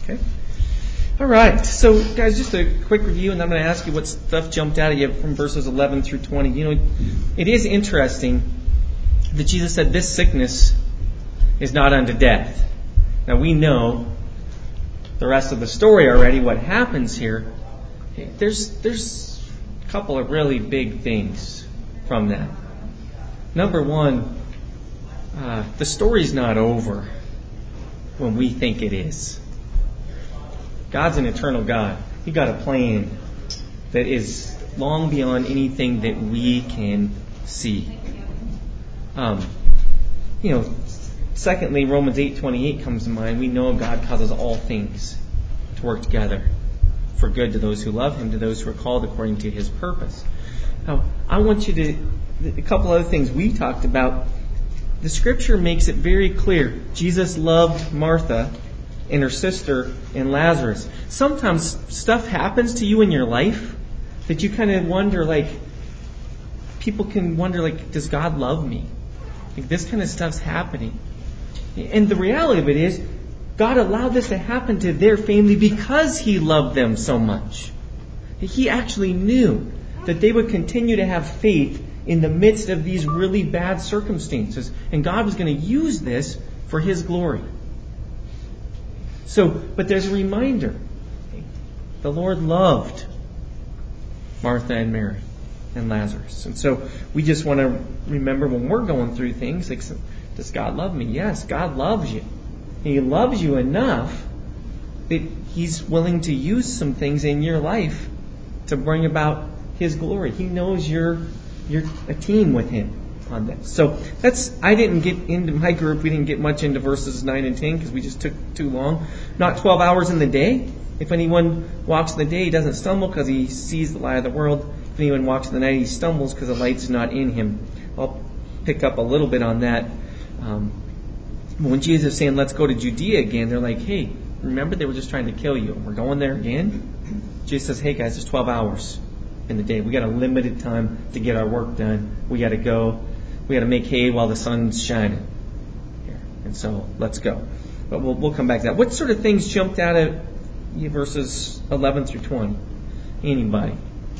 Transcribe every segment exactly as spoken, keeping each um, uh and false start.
Okay. All right. So, guys, just a quick review, and I'm going to ask you what stuff jumped out at you from verses eleven through twenty. You know, it is interesting that Jesus said this sickness is not unto death. Now, we know the rest of the story already, what happens here. There's, there's a couple of really big things from that. Number one, uh, the story's not over when we think it is. God's an eternal God. He got a plan that is long beyond anything that we can see. Um, you know, secondly, Romans eight twenty-eight comes to mind. We know God causes all things to work together for good to those who love Him, to those who are called according to His purpose. Now, I want you to, a couple other things we talked about. The Scripture makes it very clear. Jesus loved Martha and her sister and Lazarus. Sometimes stuff happens to you in your life that you kind of wonder, like, people can wonder, like, does God love me? Like, this kind of stuff's happening. And the reality of it is, God allowed this to happen to their family because He loved them so much. He actually knew that they would continue to have faith in the midst of these really bad circumstances. And God was going to use this for His glory. So, but there's a reminder. The Lord loved Martha and Mary and Lazarus. And so we just want to remember when we're going through things, like, does God love me? Yes, God loves you. He loves you enough that He's willing to use some things in your life to bring about His glory. He knows you're you're a team with Him on this. So that's I didn't get into my group. We didn't get much into verses nine and ten because we just took too long. Not twelve hours in the day. If anyone walks in the day, he doesn't stumble because he sees the light of the world. If anyone walks in the night, he stumbles because the light's not in him. I'll pick up a little bit on that. Um, when Jesus is saying, let's go to Judea again, they're like, hey, remember they were just trying to kill you. We're going there again? Jesus says, hey guys, there's twelve hours in the day. We got a limited time to get our work done. We got to go. We got to make hay while the sun's shining. Here. And so let's go. But we'll, we'll come back to that. What sort of things jumped out at you verses eleven through twenty? Anybody?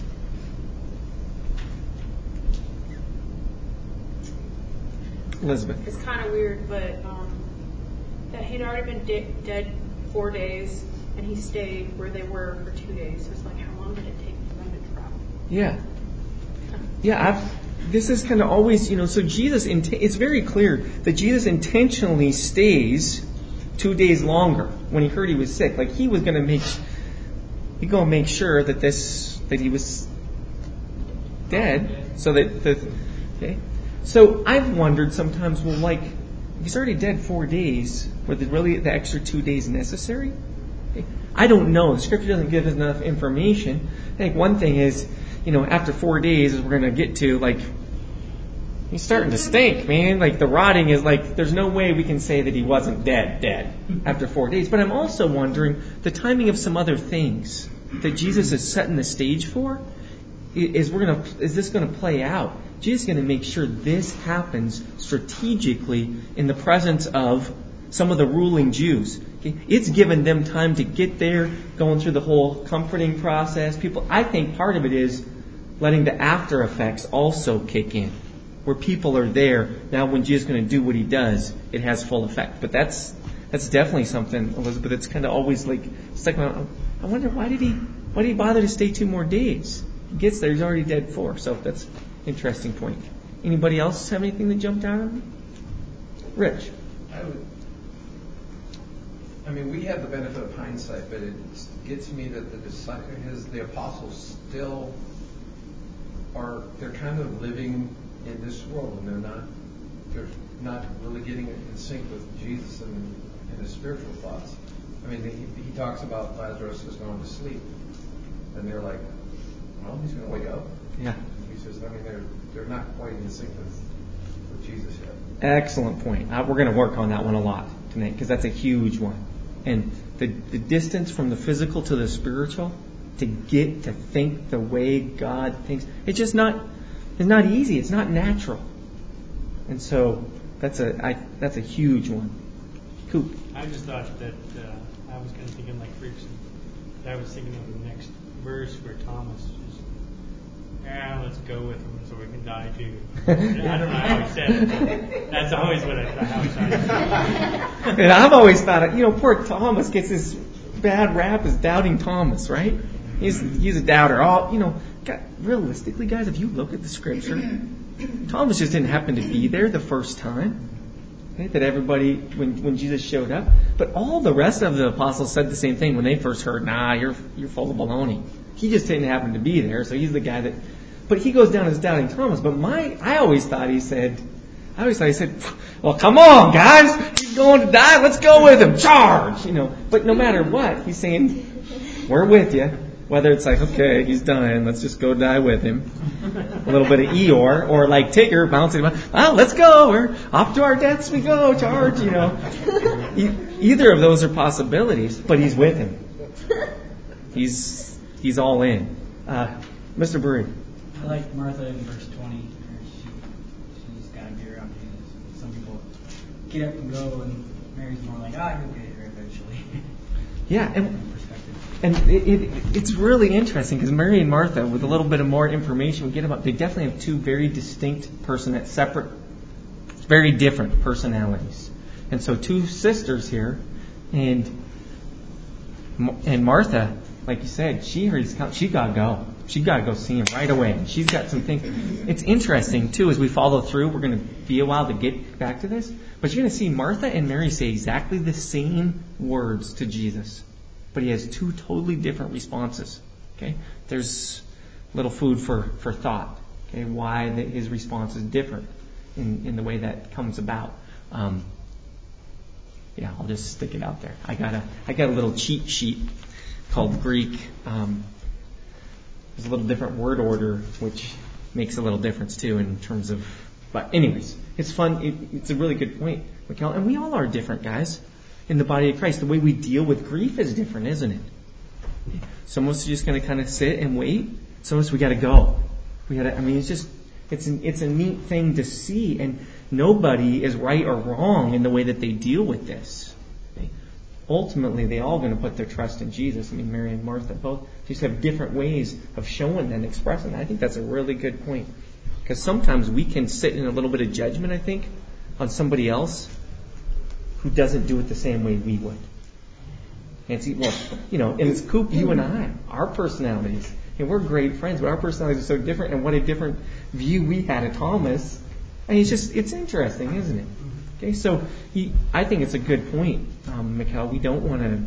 Elizabeth. It's kind of weird, but um, that he'd already been de- dead four days, and he stayed where they were for two days. So it's like, how long did it take for them to travel? Yeah. Yeah, I've, this is kind of always, you know, so Jesus, it's very clear that Jesus intentionally stays two days longer when he heard he was sick. Like, he was going to make, he going to make sure that this, that he was dead, so that the, okay. So I've wondered sometimes, well, like, he's already dead four days. Were the, really the extra two days necessary? Okay. I don't know. The Scripture doesn't give us enough information. I think one thing is, you know, after four days, as we're going to get to, like, he's starting to stink, man. Like, the rotting is like, there's no way we can say that he wasn't dead, dead after four days. But I'm also wondering the timing of some other things that Jesus is setting the stage for. Is we're gonna is this going to play out? Jesus is going to make sure this happens strategically in the presence of some of the ruling Jews. Okay? It's given them time to get there, going through the whole comforting process. People, I think part of it is letting the after effects also kick in, where people are there. Now when Jesus is going to do what He does, it has full effect. But that's that's definitely something, Elizabeth, it's kind of always like, it's like, I wonder why did he why did he bother to stay two more days? He gets there, he's already dead four. So that's an interesting point. Anybody else have anything that jumped out at them? Rich? I would. I mean, we have the benefit of hindsight, but it gets me that the disciples, the apostles, still are. They're kind of living in this world, and they're not. They're not really getting in sync with Jesus and, and His spiritual thoughts. I mean, he, he talks about Lazarus is going to sleep, and they're like, well, he's going to wake up. Yeah. He says, I mean, they're they're not quite in sync with, with Jesus yet. Excellent point. Uh, we're going to work on that one a lot tonight because that's a huge one. And the, the distance from the physical to the spiritual, to get to think the way God thinks, it's just not it's not easy. It's not natural. And so that's a I, that's a huge one. Coop. I just thought that uh, I was kind of thinking like Rickson. I was thinking of the next verse where Thomas just, yeah, let's go with him so we can die too. I don't know how he said it, but that's always what I thought, how I thought. And I've always thought, you know, poor Thomas gets this bad rap as doubting Thomas, right? He's he's a doubter. All you know, God, realistically, guys, if you look at the scripture, Thomas just didn't happen to be there the first time. Okay, that everybody, when, when Jesus showed up. But all the rest of the apostles said the same thing when they first heard, nah, you're you're full of baloney. He just didn't happen to be there, so he's the guy that... But he goes down as doubting Thomas. But my, I always thought he said, I always thought he said, well, come on, guys. He's going to die. Let's go with him. Charge! You know. But no matter what, he's saying, we're with you. Whether it's like, okay, he's dying, let's just go die with him. A little bit of Eeyore, or like Tigger bouncing about, well, let's go, we're off to our deaths we go, charge, you know. E- either of those are possibilities, but he's with him. He's he's all in. Uh, Mister Burry. I like Martha in verse twenty. She, she's got to be around Jesus. Some people get up and go, and Mary's more like, ah, you'll get here eventually. Yeah, and And it, it, it's really interesting because Mary and Martha, with a little bit of more information we get about, they definitely have two very distinct person, separate, very different personalities. And so two sisters here, and and Martha, like you said, she heard he's coming, she got to go. She got to go see him right away. And she's got some things. It's interesting too as we follow through. We're going to be a while to get back to this, but you're going to see Martha and Mary say exactly the same words to Jesus. But he has two totally different responses. Okay, there's little food for, for thought. Okay, why the, his response is different in, in the way that comes about. Um, yeah, I'll just stick it out there. I got a I got a little cheat sheet called Greek. Um, there's a little different word order, which makes a little difference too in terms of. But anyways, it's fun. It, it's a really good point, Mikhail. And we all are different, guys. In the body of Christ, the way we deal with grief is different, isn't it? Some of us are just going to kind of sit and wait. Some of us, we got to go. We got to. I mean, it's just it's an, it's a neat thing to see, and nobody is right or wrong in the way that they deal with this. Okay? Ultimately, they all going to put their trust in Jesus. I mean, Mary and Martha both just have different ways of showing and expressing that. I think that's a really good point, because sometimes we can sit in a little bit of judgment, I think, on somebody else who doesn't do it the same way we would. And see, well, you know, and it's Coop, you and I, our personalities, and we're great friends, but our personalities are so different, and what a different view we had of Thomas. I mean, it's just, it's interesting, isn't it? Okay, so he, I think it's a good point, um, Mikhail. We don't want to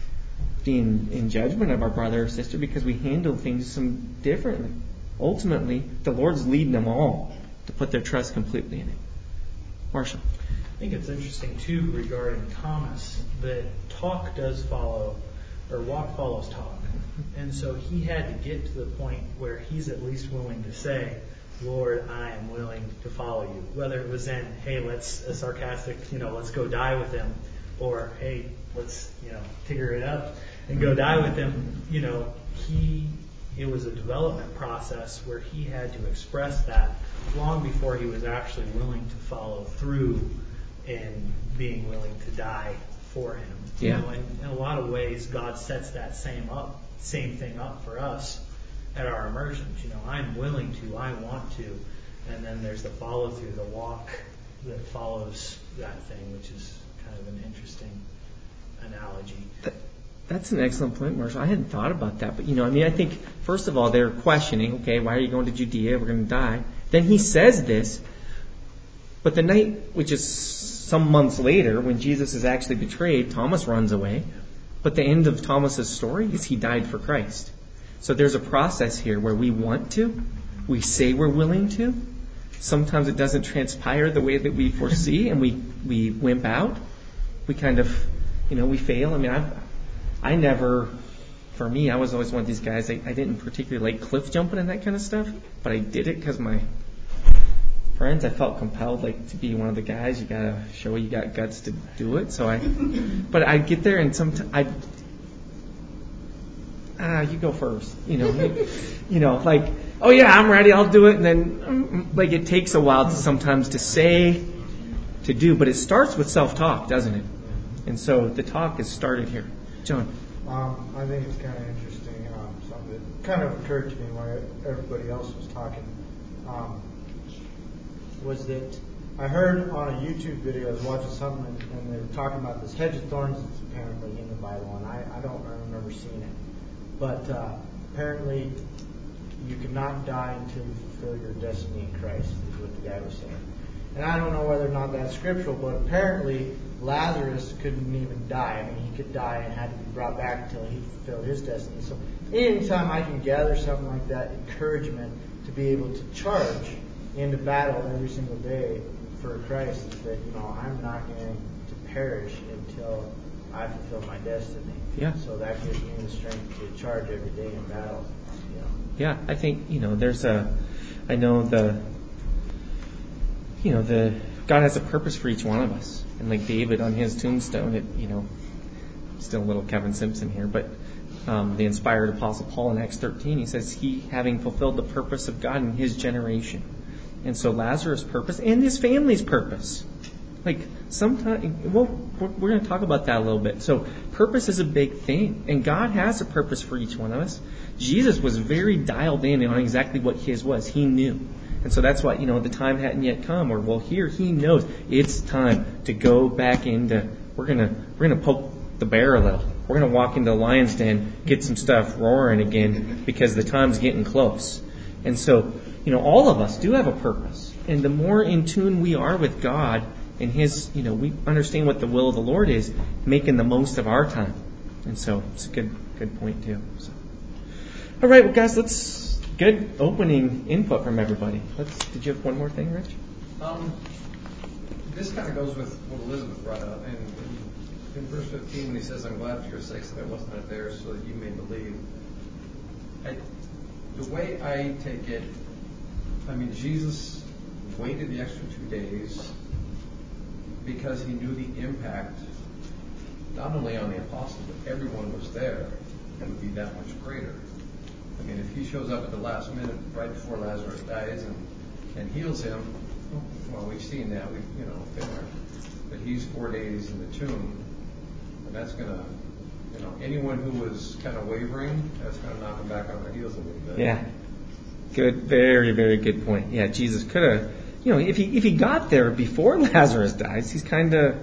be in, in judgment of our brother or sister because we handle things some differently. Ultimately, the Lord's leading them all to put their trust completely in it. Marshall. I think it's interesting, too, regarding Thomas, that talk does follow, or walk follows talk. And so he had to get to the point where he's at least willing to say, Lord, I am willing to follow you. Whether it was in, hey, let's, a sarcastic, you know, let's go die with him, or, hey, let's, you know, figure it up and go die with him. You know, he, it was a development process where he had to express that long before he was actually willing to follow through and being willing to die for him. Yeah. You know, and in a lot of ways, God sets that same up, same thing up for us at our immersions. You know, I'm willing to, I want to, and then there's the follow through, the walk that follows that thing, which is kind of an interesting analogy. That, that's an excellent point, Marshall. I hadn't thought about that, but you know, I mean, I think first of all they're questioning, okay, why are you going to Judea? We're going to die. Then he says this, but the night, which is some months later, when Jesus is actually betrayed, Thomas runs away. But the end of Thomas's story is he died for Christ. So there's a process here where we want to, we say we're willing to. Sometimes it doesn't transpire the way that we foresee, and we, we wimp out. We kind of, you know, we fail. I mean, I've, I never, for me, I was always one of these guys, I, I didn't particularly like cliff jumping and that kind of stuff, but I did it because my friends, I felt compelled, like, to be one of the guys. You gotta show you got guts to do it. So I, but I'd get there and sometimes I, ah, you go first. You know, you, you know, like, oh yeah, I'm ready. I'll do it. And then, um, like, it takes a while to sometimes to say, to do. But it starts with self-talk, doesn't it? And so the talk is started here. John. Um, I think it's kind of interesting. Um, something that kind of occurred to me while everybody else was talking um, was that I heard on a YouTube video, I was watching something, and, and they were talking about this hedge of thorns that's apparently in the Bible, and I, I don't remember seeing it. But uh, apparently, you cannot die until you fulfill your destiny in Christ, is what the guy was saying. And I don't know whether or not that's scriptural, but apparently Lazarus couldn't even die. I mean, he could die and had to be brought back until he fulfilled his destiny. So anytime I can gather something like that, encouragement to be able to charge into battle every single day for Christ, is that, you know, I'm not going to perish until I fulfill my destiny. Yeah. So that gives me the strength to charge every day in battle. You know. Yeah, I think, you know, there's a, I know the, you know, the, God has a purpose for each one of us. And like David on his tombstone, it, you know, still a little Kevin Simpson here, but um, the inspired Apostle Paul in Acts thirteen, he says, he having fulfilled the purpose of God in his generation. And so Lazarus' purpose and his family's purpose. Like, sometimes, well, we're, we're going to talk about that a little bit. So, purpose is a big thing. And God has a purpose for each one of us. Jesus was very dialed in on exactly what his was. He knew. And so that's why, you know, the time hadn't yet come. Or, well, here, he knows it's time to go back into, we're going to, we're going to poke the bear a little. We're going to walk into the lion's den, get some stuff roaring again, because the time's getting close. And so, you know, all of us do have a purpose. And the more in tune we are with God and his, you know, we understand what the will of the Lord is, making the most of our time. And so it's a good good point too. So. All right, well guys, let's good opening input from everybody. Let's did you have one more thing, Rich? Um, this kind of goes with what Elizabeth brought up. And in, in verse fifteen, when he says, I'm glad for your sakes that I wasn't there so that you may believe. I, the way I take it, I mean, Jesus waited the extra two days because he knew the impact, not only on the apostles, but everyone was there, it would be that much greater. I mean, if he shows up at the last minute, right before Lazarus dies, and, and heals him, well, we've seen that, we've, you know, been there. But he's four days in the tomb, and that's going to, you know, anyone who was kind of wavering, that's going to knock them back on their heels a little bit. Yeah. Good, very, very good point. Yeah, Jesus could have, you know, if he if he got there before Lazarus dies, he's kind of,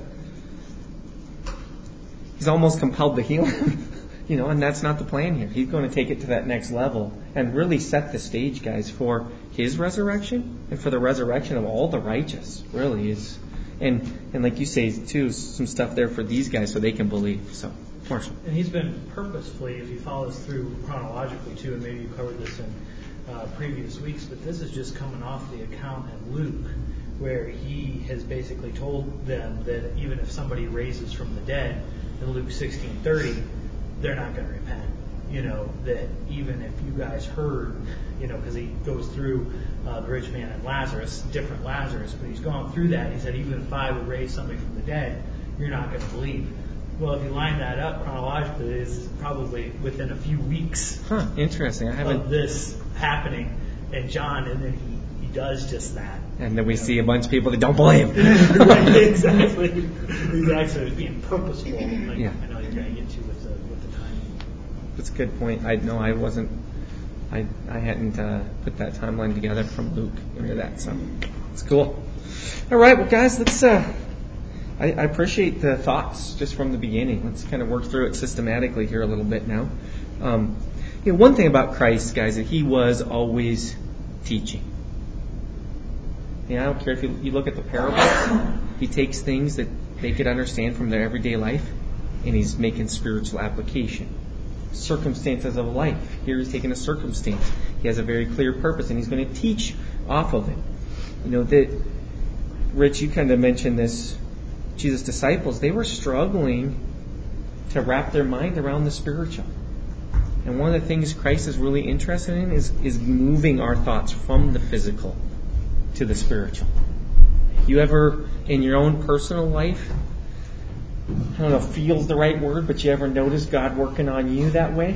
he's almost compelled to heal him, you know, and that's not the plan here. He's going to take it to that next level and really set the stage, guys, for his resurrection and for the resurrection of all the righteous. Really is, and and like you say too, some stuff there for these guys so they can believe. So, Marshall. And he's been purposefully, if he follows through chronologically too, and maybe you covered this in Uh, previous weeks, but this is just coming off the account in Luke where he has basically told them that even if somebody raises from the dead in Luke sixteen thirty, they're not going to repent. You know, that even if you guys heard, you know, because he goes through uh, the rich man and Lazarus, different Lazarus, but he's gone through that. He said, even if I would raise somebody from the dead, you're not going to believe. Well, if you line that up chronologically, it's probably within a few weeks. Huh, interesting. I haven't. Of this happening in John, and then he, he does just that. And then we see a bunch of people that don't believe. Right, exactly. He's actually being purposeful. Like Yeah. I know you're going to get to with the with the timing. That's a good point. I know I wasn't. I I hadn't uh, put that timeline together from Luke into that, so it's cool. All right, well, guys, let's. Uh, I, I appreciate the thoughts just from the beginning. Let's kind of work through it systematically here a little bit now. Um, you know, one thing about Christ, guys, that he was always teaching. You know, I don't care if you, you look at the parables. He takes things that they could understand from their everyday life, and he's making spiritual application. Circumstances of life. Here he's taking a circumstance. He has a very clear purpose, and he's going to teach off of it. You know, that Rich, you kind of mentioned this. Jesus' disciples, they were struggling to wrap their mind around the spiritual. And one of the things Christ is really interested in is, is moving our thoughts from the physical to the spiritual. You ever, in your own personal life, I don't know if feel's the right word, but you ever notice God working on you that way?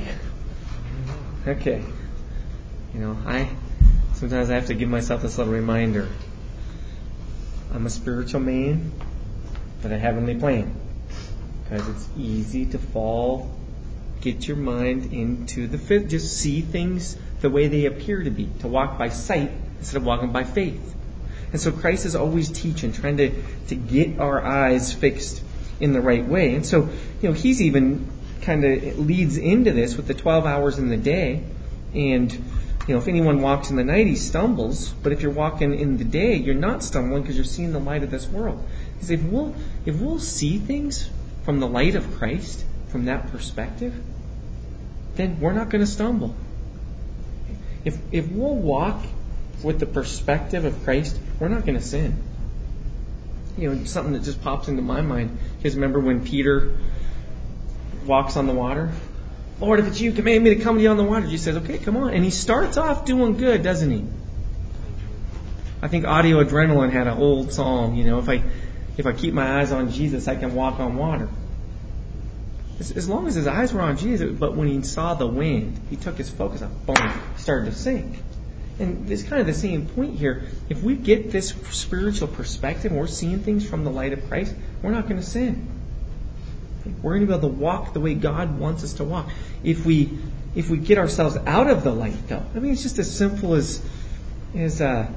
Okay. You know, I sometimes I have to give myself this little reminder. I'm a spiritual man, but a heavenly plan. Because it's easy to fall, get your mind into the fit, just see things the way they appear to be, to walk by sight instead of walking by faith. And so Christ is always teaching, trying to, to get our eyes fixed in the right way. And so, you know, he's even kind of leads into this with the twelve hours in the day. And, you know, if anyone walks in the night, he stumbles. But if you're walking in the day, you're not stumbling because you're seeing the light of this world. Because if we'll, if we'll see things from the light of Christ, from that perspective, then we're not going to stumble. If if we'll walk with the perspective of Christ, we're not going to sin. You know, something that just pops into my mind. You guys remember when Peter walks on the water? Lord, if it's you, command me to come to you on the water. Jesus says, okay, come on. And he starts off doing good, doesn't he? I think Audio Adrenaline had an old song, you know, if I if I keep my eyes on Jesus, I can walk on water. As, as long as his eyes were on Jesus, but when he saw the wind, he took his focus off, boom, started to sink. And it's kind of the same point here. If we get this spiritual perspective and we're seeing things from the light of Christ, we're not going to sin. We're going to be able to walk the way God wants us to walk. If we if we get ourselves out of the light, though, I mean, it's just as simple as as uh,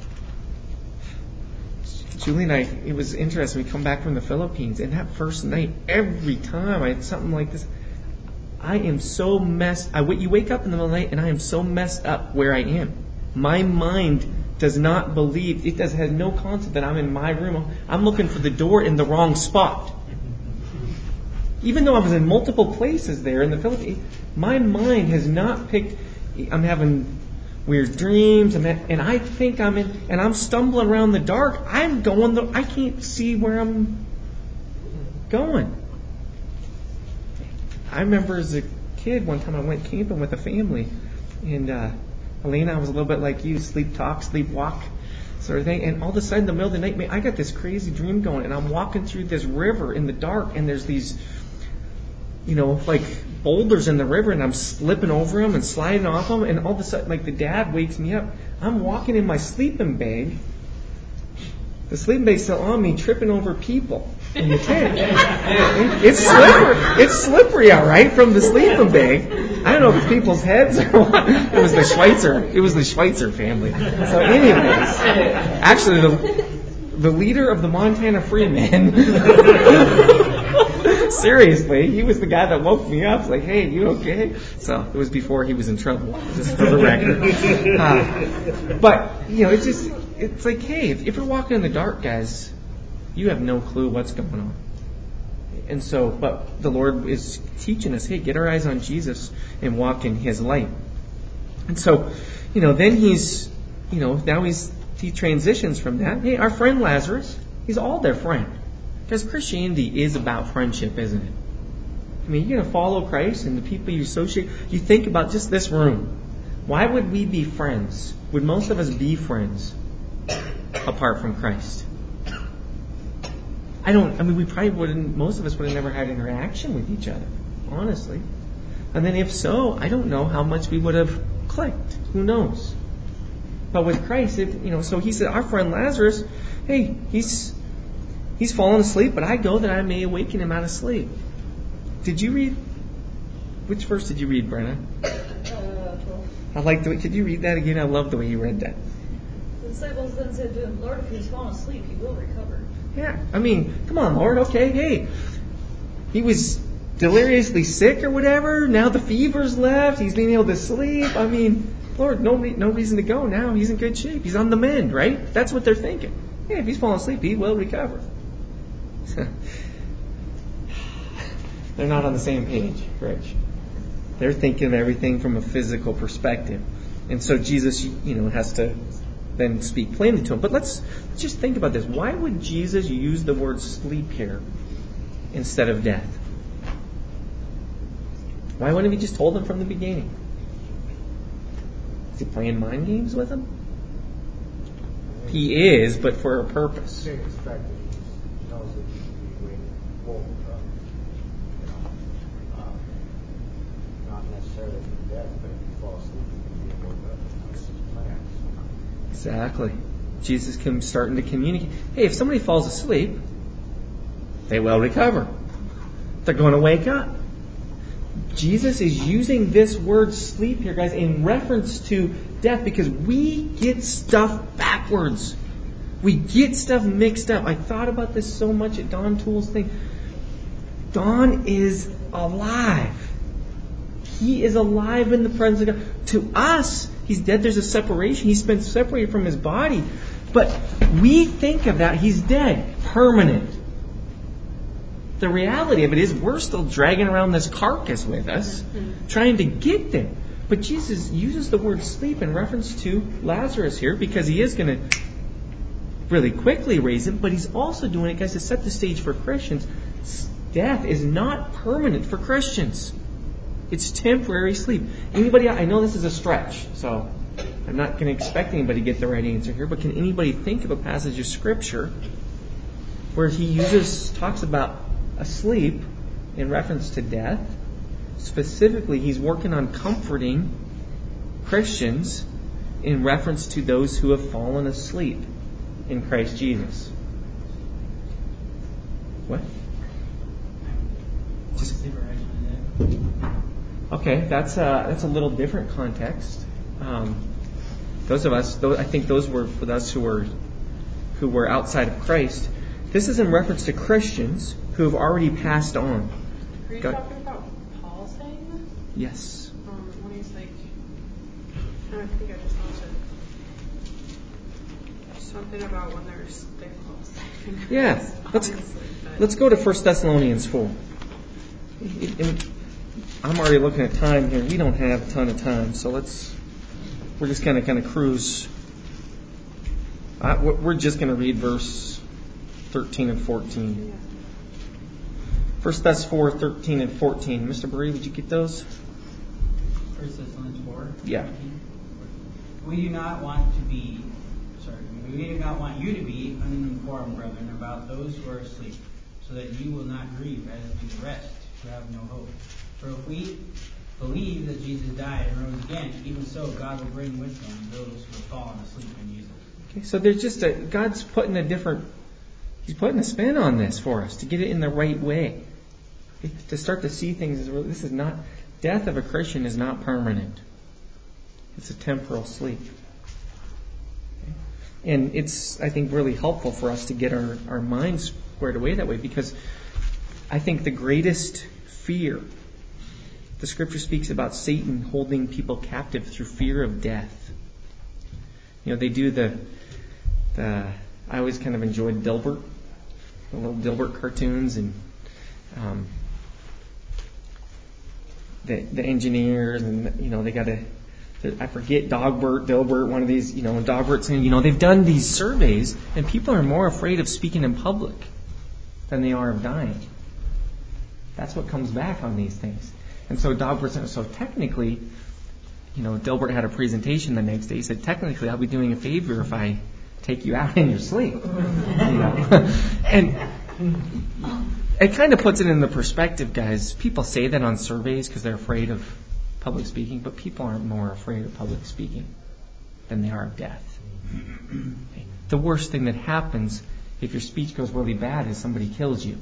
Julie and I. It was interesting. We come back from the Philippines, and that first night, every time I had something like this, I am so messed. I you wake up in the middle of the night, and I am so messed up where I am. My mind does not believe. It does has no concept that I'm in my room. I'm looking for the door in the wrong spot. Even though I was in multiple places there in the Philippines, my mind has not picked. I'm having weird dreams, and and I think I'm in, and I'm stumbling around the dark. I'm going. The, I can't see where I'm going. I remember as a kid, one time I went camping with a family, and uh, Elena was a little bit like you, sleep talk, sleep walk, sort of thing. And all of a sudden, in the middle of the night, man, I got this crazy dream going, and I'm walking through this river in the dark, and there's these, you know, like boulders in the river, and I'm slipping over them and sliding off them, and all of a sudden, like the dad wakes me up. I'm walking in my sleeping bag. The sleeping bag's still on me, tripping over people in the tent. It's slippery. It's slippery, all right, from the sleeping bag. I don't know if it's people's heads or what. It was the Schweitzer. It was the Schweitzer family. So, anyways, actually, the the leader of the Montana Freemen. Seriously, he was the guy that woke me up. Like, hey, you okay? So it was before he was in trouble, just for the record. Uh, but you know, it's just. It's like, hey, if, if you're walking in the dark, guys, you have no clue what's going on. And so, but the Lord is teaching us, hey, get our eyes on Jesus and walk in His light. And so, you know, then he's, you know, now he's he transitions from that. Hey, our friend Lazarus, he's all their friend. Because Christianity is about friendship, isn't it? I mean, you're going to follow Christ and the people you associate. You think about just this room. Why would we be friends? Would most of us be friends apart from Christ? I don't, I mean, we probably wouldn't, most of us would have never had interaction with each other, honestly. And then if so, I don't know how much we would have clicked. Who knows? But with Christ, it, you know, so he said, our friend Lazarus, hey, he's he's fallen asleep, but I go that I may awaken him out of sleep. Did you read, which verse did you read, Brenna? Uh, I like the way, could you read that again? I love the way you read that. The disciples then said to him, Lord, if he has fallen asleep, he will recover. Yeah, I mean, come on, Lord, okay, hey. He was deliriously sick or whatever. Now the fever's left. He's being able to sleep. I mean, Lord, no, no reason to go now. He's in good shape. He's on the mend, right? That's what they're thinking. Yeah, if he's fallen asleep, he will recover. They're not on the same page, Rich. They're thinking of everything from a physical perspective. And so Jesus, you know, has to then speak plainly to him. But let's, let's just think about this. Why would Jesus use the word sleep here instead of death? Why wouldn't he just told them from the beginning? Is he playing mind games with them? He is, but for a purpose. Same perspective. He knows that he should be waiting, woke up. You know, um, not necessarily from death, but if you fall asleep, you can be woke up. That's his plan. Exactly. Jesus can starting to communicate. Hey, if somebody falls asleep, they will recover. They're going to wake up. Jesus is using this word sleep here, guys, in reference to death because we get stuff backwards. We get stuff mixed up. I thought about this so much at Don Toole's thing. Don is alive. He is alive in the presence of God. To us, he's dead. There's a separation. He's been separated from his body. But we think of that. He's dead. Permanent. The reality of it is we're still dragging around this carcass with us, trying to get there. But Jesus uses the word sleep in reference to Lazarus here because he is going to really quickly raise him. But he's also doing it, guys, to set the stage for Christians. Death is not permanent for Christians. It's temporary sleep. Anybody? I know this is a stretch, so I'm not going to expect anybody to get the right answer here. But can anybody think of a passage of Scripture where he uses talks about asleep in reference to death? Specifically, he's working on comforting Christians in reference to those who have fallen asleep in Christ Jesus. What? Just okay. That's a that's a little different context. Um, those of us, those, I think, those were for us who were who were outside of Christ. This is in reference to Christians who have already passed on. Are you Go- talking about Paul saying this? Yes. Um, when he's like, I think I just lost it. Something about when there's they fall asleep. Yeah. Let's Obviously, but- let's go to First Thessalonians four. And I'm already looking at time here. We don't have a ton of time, so let's. We're just going to kind of cruise. Uh, we're just going to read verse thirteen and fourteen. First Thess four, thirteen and fourteen. Mister Berea, would you get those? First Thessalonians four. Yeah. We do not want to be, sorry, we do not want you to be uninformed, brethren, about those who are asleep, so that you will not grieve as do the rest who have no hope. For if we believe that Jesus died and rose again, even so God will bring with him those who have fallen asleep in Jesus. Okay, so there's just a God's putting a different. He's putting a spin on this for us to get it in the right way. To start to see things as this is not death of a Christian is not permanent. It's a temporal sleep. And it's, I think, really helpful for us to get our, our minds squared away that way because I think the greatest fear, the Scripture speaks about Satan holding people captive through fear of death. You know, they do the, the I always kind of enjoyed Dilbert, the little Dilbert cartoons and um, the the engineers and, you know, they got to, I forget, Dogbert, Dilbert, one of these, you know, Dogbert's saying, you know, they've done these surveys and people are more afraid of speaking in public than they are of dying. That's what comes back on these things. And so Dogbert said, so technically, you know, Dilbert had a presentation the next day. He said, technically, I'll be doing a favor if I take you out in your sleep. You know? And it kind of puts it in the perspective, guys. People say that on surveys because they're afraid of public speaking, but people aren't more afraid of public speaking than they are of death. Okay. The worst thing that happens if your speech goes really bad is somebody kills you.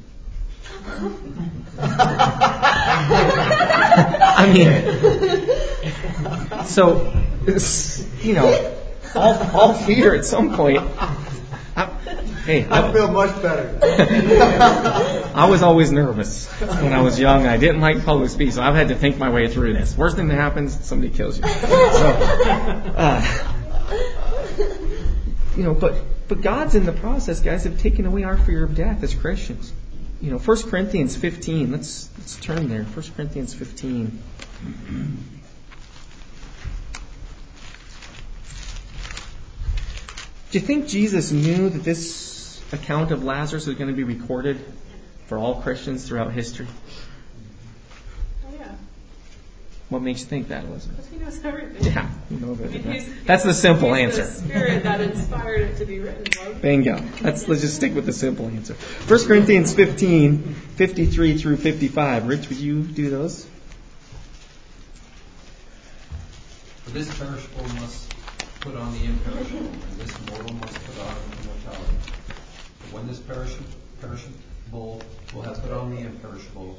I mean, so, you know, all, all fear at some point. I, hey, I, I feel much better. I was always nervous when I was young. I didn't like public speech, so I've had to think my way through this. Worst thing that happens, somebody kills you. So, uh, you know, but but God's in the process, guys, of taking away our fear of death as Christians. You know, First Corinthians fifteen. Let's let's turn there. First Corinthians fifteen. Do you think Jesus knew that this account of Lazarus was going to be recorded for all Christians throughout history? Oh, yeah. What makes you think that, Elizabeth? Because he knows everything. Yeah, you know I mean, that. he's- That's the simple he's answer. the spirit that inspired it to be written. Wasn't it? Bingo. Let's let's just stick with the simple answer. First Corinthians fifteen, fifty-three through fifty-five. Rich, would you do those? For this perishable must put on the imperishable, and this mortal must put on immortality. But when this perishable, perishable will have put on the imperishable,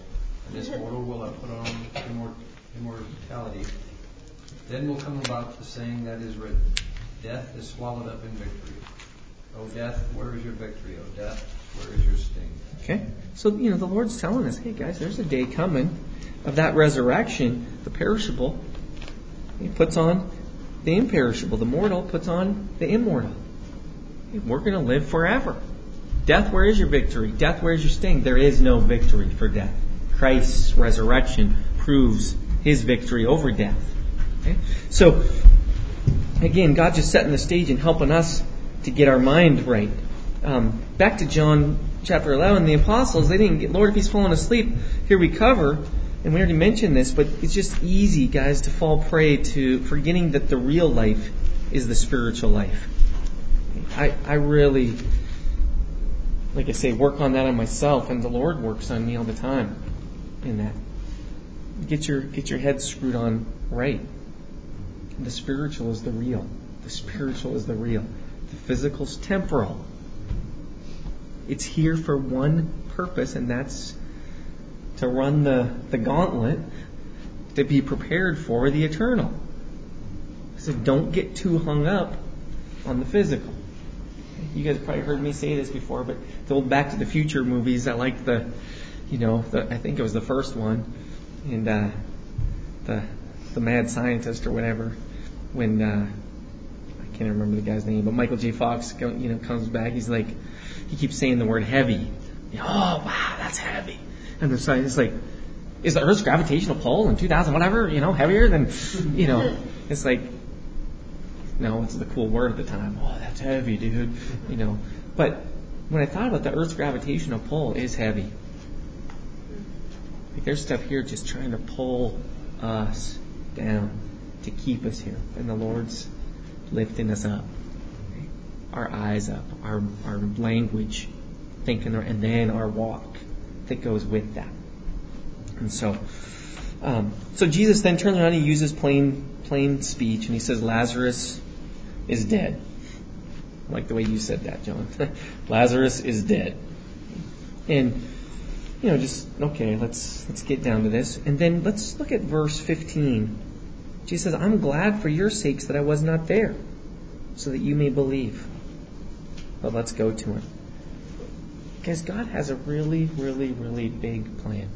and this mortal will have put on immor- immortality. Then will come about the saying that is written, death is swallowed up in victory. O death, where is your victory? O death, where is your sting? Okay? So, you know, the Lord's telling us, hey guys, there's a day coming of that resurrection, the perishable. He puts on the imperishable. The mortal puts on the immortal. We're going to live forever. Death, where is your victory? Death, where is your sting? There is no victory for death. Christ's resurrection proves His victory over death. Okay? So, again, God just setting the stage and helping us to get our mind right. Um, back to John chapter eleven, the apostles, they didn't get, Lord, if He's fallen asleep, here we cover, and we already mentioned this, but it's just easy, guys, to fall prey to forgetting that the real life is the spiritual life. I, I really, like I say, work on that on myself, and the Lord works on me all the time in that. Get your get your head screwed on right. The spiritual is the real. The spiritual is the real. The physical's temporal. It's here for one purpose, and that's to run the, the gauntlet to be prepared for the eternal. So don't get too hung up on the physical. You guys probably heard me say this before, but the old Back to the Future movies, I like the, you know, the, I think it was the first one, and uh, the the mad scientist or whatever, when uh, I can't remember the guy's name, but Michael J. Fox, you know, comes back. He's like, he keeps saying the word heavy. You know, oh wow, that's heavy. And the scientist is like, is the Earth's gravitational pull in two thousand whatever, you know, heavier than, you know, it's like, no, it's the cool word at the time. Oh, that's heavy, dude. You know, but when I thought about the Earth's gravitational pull is heavy. Like there's stuff here just trying to pull us down to keep us here, and the Lord's lifting us up, our eyes up, our our language, thinking, and then our walk that goes with that. And so, um, so Jesus then turns around and he uses plain plain speech, and he says, Lazarus is dead. I like the way you said that, John. Lazarus is dead. And you know, just okay, let's let's get down to this. And then let's look at verse fifteen. Jesus says, I'm glad for your sakes that I was not there, so that you may believe. But let's go to him. Because God has a really, really, really big plan.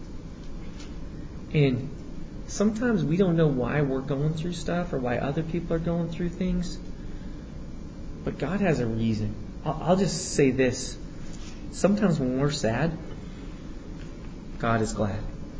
And sometimes we don't know why we're going through stuff or why other people are going through things. But God has a reason. I'll, I'll just say this. Sometimes when we're sad, God is glad.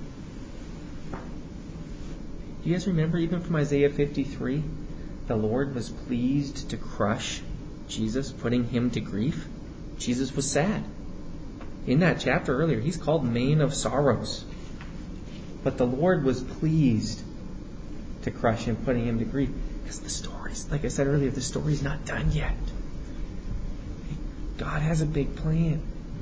Do you guys remember even from Isaiah fifty-three? The Lord was pleased to crush Jesus, putting him to grief. Jesus was sad. In that chapter earlier, he's called Man of Sorrows. But the Lord was pleased to crush him, putting him to grief. Because the story's, like I said earlier, the story's not done yet. God has a big plan.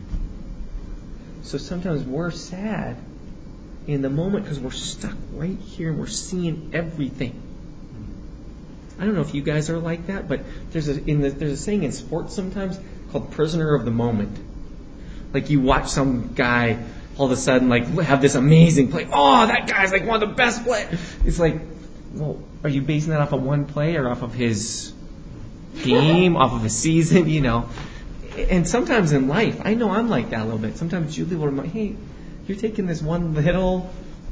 So sometimes we're sad in the moment because we're stuck right here and we're seeing everything. I don't know if you guys are like that, but there's a in the, there's a saying in sports sometimes called prisoner of the moment. Like you watch some guy all of a sudden like have this amazing play. Oh, that guy's like one of the best players. It's like, well, are you basing that off of one play or off of his game, off of a season, you know? And sometimes in life, I know I'm like that a little bit. Sometimes Julie will remind, hey, you're taking this one little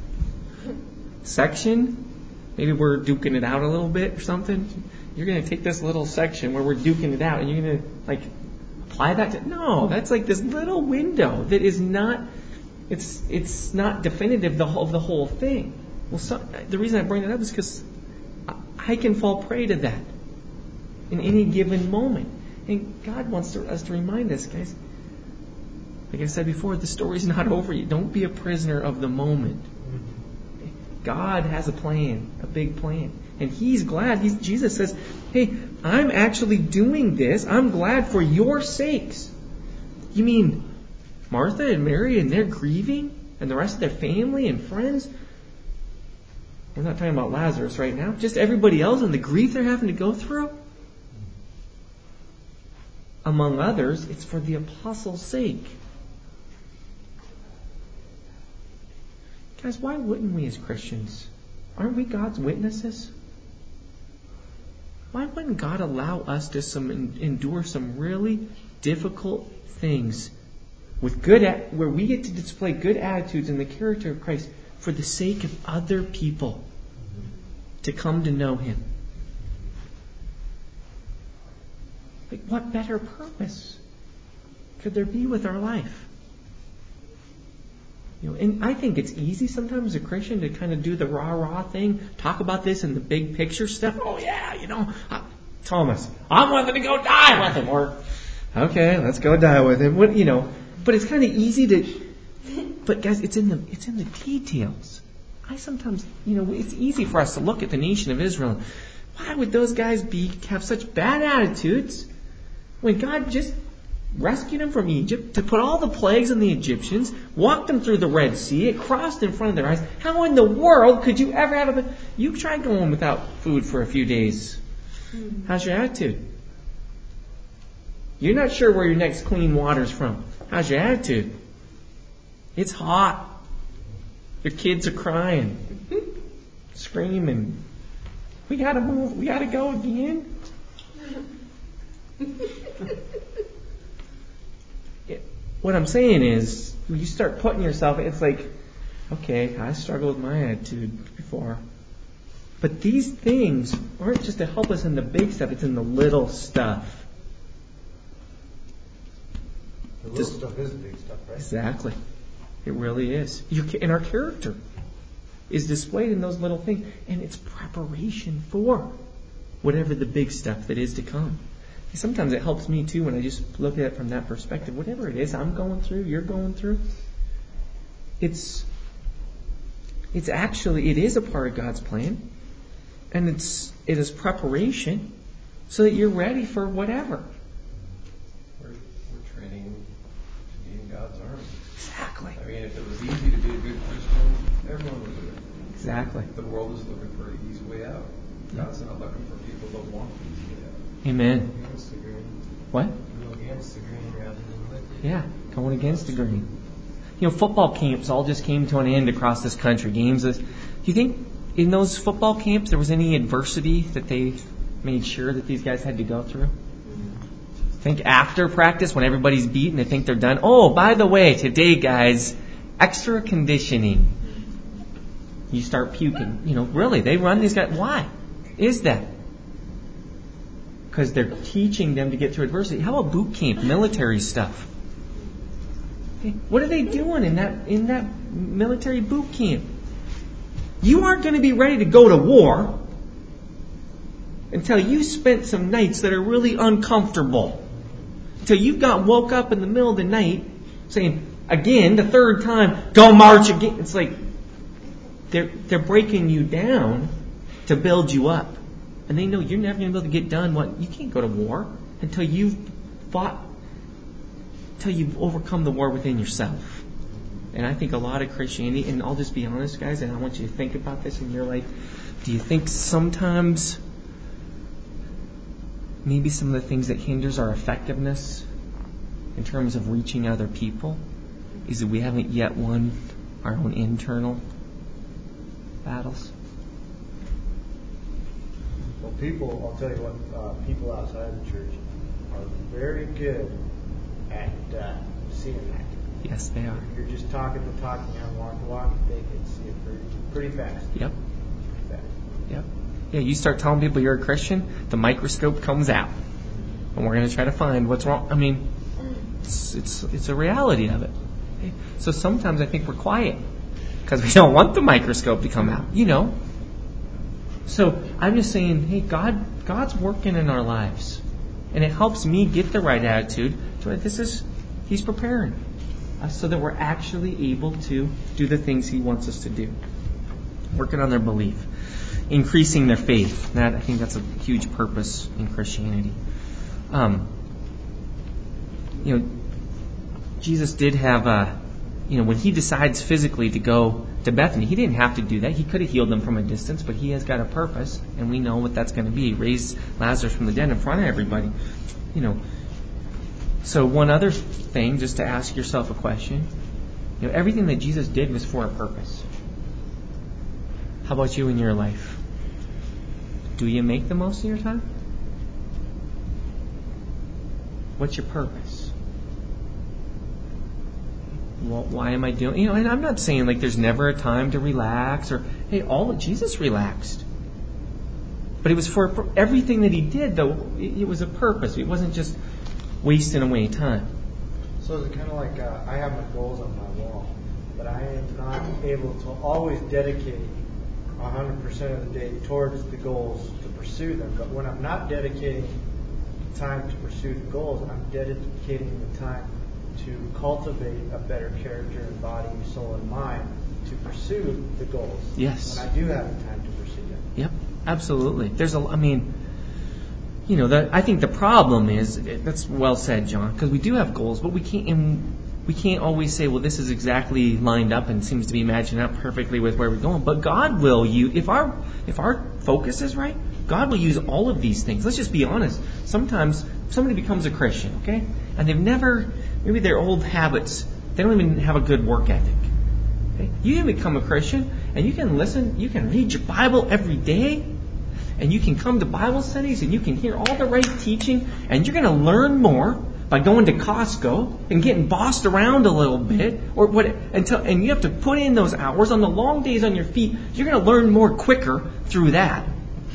section. Maybe we're duking it out a little bit or something. You're going to take this little section where we're duking it out and you're going to like apply that to... No, that's like this little window that is not... It's it's not definitive of the whole thing. Well, so, the reason I bring that up is because I can fall prey to that in any given moment. And God wants to, us to remind us, guys, like I said before, the story's not over yet. Don't be a prisoner of the moment. God has a plan, a big plan. And He's glad. He's, Jesus says, hey, I'm actually doing this. I'm glad for your sakes. You mean Martha and Mary and they're grieving? And the rest of their family and friends? We're not talking about Lazarus right now. Just everybody else and the grief they're having to go through? Among others, it's for the apostles' sake. Guys, why wouldn't we as Christians? Aren't we God's witnesses? Why wouldn't God allow us to some endure some really difficult things with good, where we get to display good attitudes in the character of Christ for the sake of other people to come to know Him? Like, what better purpose could there be with our life? You know, and I think it's easy sometimes as a Christian to kind of do the rah-rah thing, talk about this in the big picture stuff. Oh yeah, you know, uh, Thomas, I'm willing to go die with him. Or, okay, let's go die with him. What, you know, but it's kind of easy to. But guys, it's in the it's in the details. I sometimes, you know, it's easy for us to look at the nation of Israel. Why would those guys be have such bad attitudes when God just rescued them from Egypt, to put all the plagues on the Egyptians, walked them through the Red Sea, it crossed in front of their eyes? How in the world could you ever have a... You try going without food for a few days. How's your attitude? You're not sure where your next clean water's from. How's your attitude? It's hot. Your kids are crying, screaming. We gotta move. We gotta go again. What I'm saying is, when you start putting yourself, it's like, okay, I struggled with my attitude before. But these things aren't just to help us in the big stuff, it's in the little stuff. The little Just, stuff is the big stuff, right? Exactly. It really is. You, and our character is displayed in those little things. And it's preparation for whatever the big stuff that is to come. Sometimes it helps me too when I just look at it from that perspective. Whatever it is I'm going through, you're going through, it's it's actually, it is a part of God's plan. And it's it is preparation so that you're ready for whatever. We're, we're training to be in God's army. Exactly. I mean, if it was easy to be a good Christian, everyone would do it. Exactly. The world is looking for an easy way out. God's not looking for people that want the easy way out. Amen. Against the grain. What? Go against the grain rather than with it. Yeah, going against the grain. You know, football camps all just came to an end across this country. Games. Do you think in those football camps there was any adversity that they made sure that these guys had to go through? Think after practice when everybody's beaten, they think they're done. Oh, by the way, today, guys, extra conditioning. You start puking. You know, really, they run these guys. Why is that? Because they're teaching them to get through adversity. How about boot camp, military stuff? Hey, what are they doing in that in that military boot camp? You aren't going to be ready to go to war until you spent some nights that are really uncomfortable. Until you've got woke up in the middle of the night saying, again, the third time, go march again. It's like they're they're breaking you down to build you up. And they know you're never going to be able to get done. What you can't go to war until you've fought, until you've overcome the war within yourself. And I think a lot of Christianity, and I'll just be honest, guys, and I want you to think about this in your life. Do you think sometimes maybe some of the things that hinders our effectiveness in terms of reaching other people is that we haven't yet won our own internal battles? Well, people, I'll tell you what, uh, people outside the church are very good at uh, seeing that. Yes, they are. You're just talking the talk and you haven't walked the walk, they can see it pretty, pretty fast. Yep. Pretty fast. Yep. Yeah, you start telling people you're a Christian, the microscope comes out. And we're going to try to find what's wrong. I mean, it's it's, it's a reality of it. Okay? So sometimes I think we're quiet because we don't want the microscope to come out, you know. So I'm just saying, hey, God, God's working in our lives. And it helps me get the right attitude. To this is, He's preparing us so that we're actually able to do the things He wants us to do. Working on their belief. Increasing their faith. That, I think that's a huge purpose in Christianity. Um, you know, Jesus did have a, you know, when He decides physically to go to Bethany, He didn't have to do that. He could have healed them from a distance, but He has got a purpose, and we know what that's going to be. He raised Lazarus from the dead in front of everybody. You know, so one other thing, just to ask yourself a question. You know, everything that Jesus did was for a purpose. How about you in your life? Do you make the most of your time? What's your purpose? Well, why am I doing? You know, and I'm not saying like there's never a time to relax or hey, all of Jesus relaxed, but it was for, for everything that he did. Though it, it was a purpose. It wasn't just wasting away time. So is it kind of like uh, I have my goals on my wall, but I am not able to always dedicate one hundred percent of the day towards the goals to pursue them. But when I'm not dedicating time to pursue the goals, I'm dedicating the time to cultivate a better character and body, soul, and mind to pursue the goals. Yes. When I do have the time to pursue them. Yep, absolutely. There's a, I mean, you know, that I think the problem is that's well said, John, because we do have goals, but we can't. And we can't always say, well, this is exactly lined up and seems to be matching up perfectly with where we're going. But God will use, if our if our focus is right, God will use all of these things. Let's just be honest. Sometimes somebody becomes a Christian, okay, and they've never, maybe their old habits, they don't even have a good work ethic. Okay? You can become a Christian, and you can listen, you can read your Bible every day, and you can come to Bible studies, and you can hear all the right teaching, and you're going to learn more by going to Costco and getting bossed around a little bit, or what until and you have to put in those hours on the long days on your feet. You're going to learn more quicker through that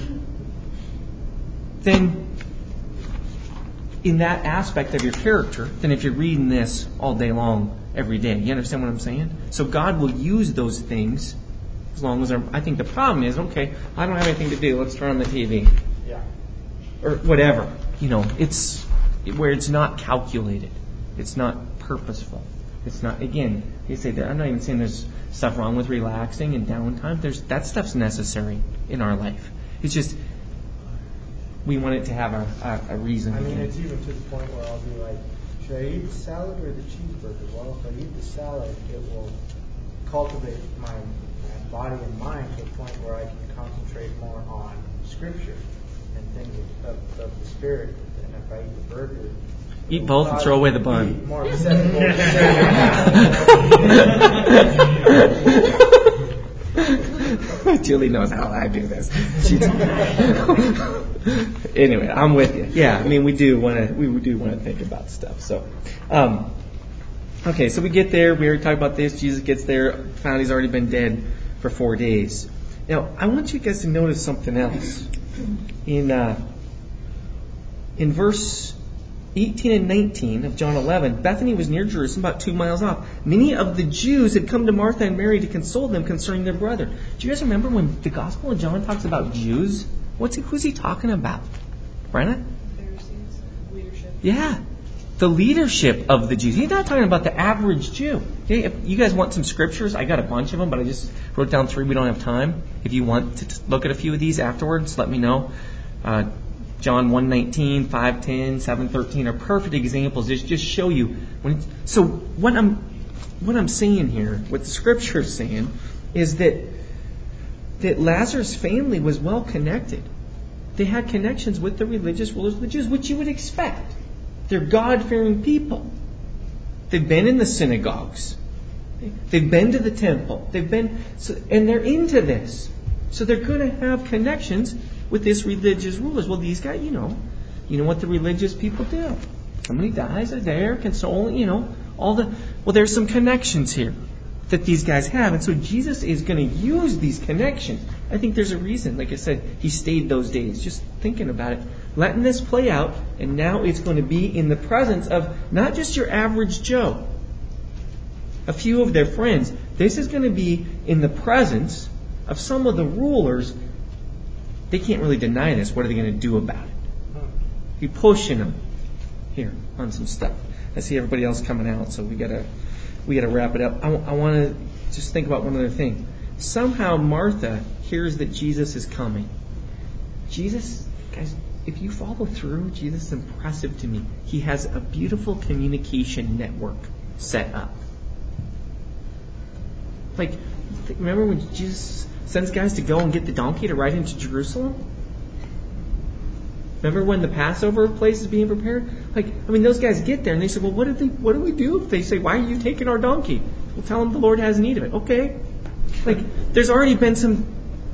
than in that aspect of your character than if you're reading this all day long every day. You understand what I'm saying? So God will use those things as long as I think the problem is, okay, I don't have anything to do. Let's turn on the T V. Yeah. Or whatever. You know, it's where it's not calculated. It's not purposeful. It's not, again, you say that I'm not even saying there's stuff wrong with relaxing and downtime. There's that stuff's necessary in our life. It's just we want it to have a, a, a reason. I mean, again. it's even to the point where I'll be like, should I eat the salad or the cheeseburger? Well, if I eat the salad, it will cultivate my, my body and mind to a point where I can concentrate more on Scripture and things of, of, of the Spirit. And if I eat the burger, eat both and throw away the bun. More acceptable. Julie knows how I do this. Anyway, I'm with you. Yeah, I mean, we do want to we do want to think about stuff. So, um, okay, so we get there. We already talked about this. Jesus gets there, found he's already been dead for four days. Now, I want you guys to notice something else in uh, in verse eighteen and nineteen of John eleven. Bethany was near Jerusalem, about two miles off. Many of the Jews had come to Martha and Mary to console them concerning their brother. Do you guys remember when the Gospel of John talks about Jews? What's he, who's he talking about? Brenna? Pharisees, leadership. Yeah, the leadership of the Jews. He's not talking about the average Jew. Okay, if you guys want some scriptures, I got a bunch of them, but I just wrote down three. We don't have time. If you want to t- look at a few of these afterwards, let me know. Uh, John one nineteen, five ten, seven thirteen are perfect examples. Just just show you when. It's, so what I'm what I'm saying here, what the Scripture is saying, is that that Lazarus' family was well connected. They had connections with the religious rulers of the Jews, which you would expect. They're God-fearing people. They've been in the synagogues. They've been to the temple. They've been, so, and they're into this. So they're going to have connections with this religious rulers. Well, these guys, you know, you know what the religious people do. Somebody dies, they're there, console, you know, all the. Well, there's some connections here that these guys have, and so Jesus is going to use these connections. I think there's a reason. Like I said, he stayed those days. Just thinking about it, letting this play out, and now it's going to be in the presence of not just your average Joe, a few of their friends. This is going to be in the presence of some of the rulers. They can't really deny this. What are they going to do about it? Be pushing them here on some stuff. I see everybody else coming out, so we gotta we gotta wrap it up. I, I want to just think about one other thing. Somehow Martha hears that Jesus is coming. Jesus, guys, if you follow through, Jesus is impressive to me. He has a beautiful communication network set up. Like, remember when Jesus sends guys to go and get the donkey to ride into Jerusalem? Remember when the Passover place is being prepared? Like, I mean, those guys get there and they say, well, what do they, what do we do if they say, why are you taking our donkey? We'll tell them the Lord has need of it. Okay. Like, there's already been some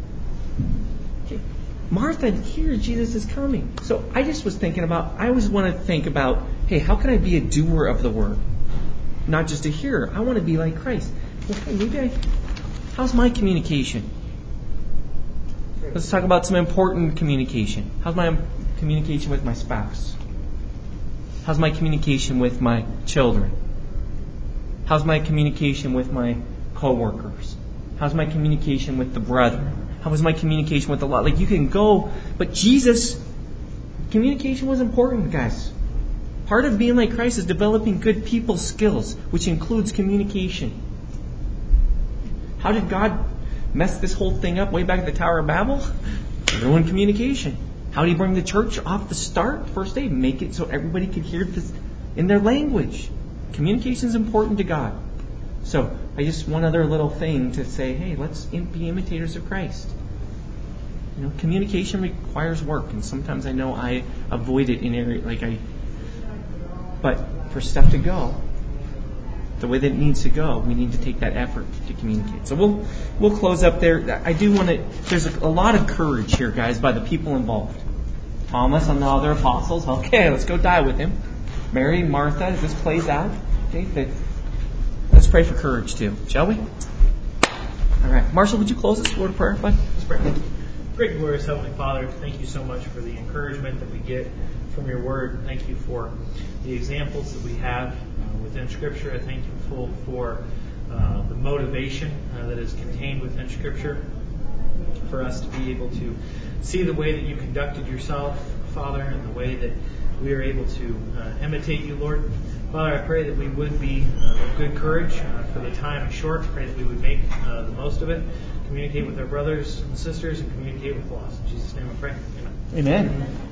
Martha hears Jesus is coming. So I just was thinking about, I always want to think about, hey, how can I be a doer of the word? Not just a hearer. I want to be like Christ. Okay, maybe I, how's my communication? Let's talk about some important communication. How's my communication with my spouse? How's my communication with my children? How's my communication with my co-workers? How's my communication with the brethren? How was my communication with the lot? Like, you can go, but Jesus, communication was important, guys. Part of being like Christ is developing good people skills, which includes communication. How did God mess this whole thing up way back at the Tower of Babel? Ruined communication. How did He bring the church off the start, first day? Make it so everybody could hear this in their language. Communication is important to God. So, I just one other little thing to say, hey, let's be imitators of Christ. You know, communication requires work, and sometimes I know I avoid it in area like I. But for stuff to go, the way that it needs to go, we need to take that effort to communicate. So we'll we'll close up there. I do want to. There's a, a lot of courage here, guys, by the people involved. Thomas and the other apostles. Okay, let's go die with him. Mary, Martha, as this plays out. Okay, but let's pray for courage too, shall we? All right, Marshall, would you close this word of prayer, bud? Let's pray. Great, glorious Heavenly Father, thank you so much for the encouragement that we get from your word. Thank you for the examples that we have uh, within Scripture. I thank you full for uh, the motivation uh, that is contained within Scripture for us to be able to see the way that you conducted yourself, Father, and the way that we are able to uh, imitate you, Lord. Father, I pray that we would be uh, of good courage uh, for the time is short. I pray that we would make uh, the most of it, communicate with our brothers and sisters, and communicate with the lost. In Jesus' name I pray. Amen. Amen.